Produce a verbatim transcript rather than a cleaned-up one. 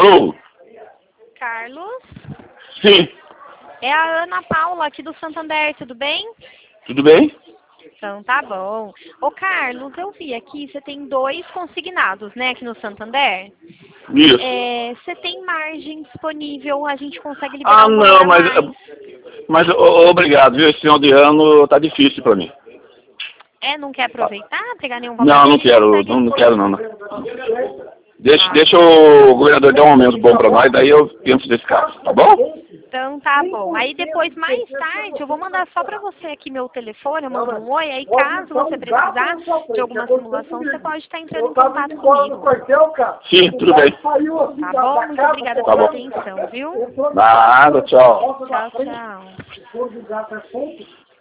Alô? Carlos? Sim, É a Ana Paula aqui do Santander, tudo bem? tudo bem? Então tá bom. Ô Carlos, eu vi aqui, você tem dois consignados, né, aqui no Santander. Isso. É, você tem margem disponível, a gente consegue liberar Ah, um não, valor a mas, mais. mas ô, obrigado, viu? Esse final de ano tá difícil pra mim. É, não quer aproveitar, pegar nenhum valor Não, que a não gente quero, consegue... não, não quero não. não. Deixa, Ah, deixa o governador dar um aumento bom pra nós, daí eu penso nesse caso, tá bom? então tá bom. Aí depois, mais tarde, eu vou mandar só pra você aqui meu telefone, eu mando um oi, aí caso você precisar de alguma simulação, você pode estar entrando em contato comigo. Sim, tudo bem. Tá bom? Muito obrigada Tá pela bom. atenção, viu? Nada, tchau. Tchau, tchau.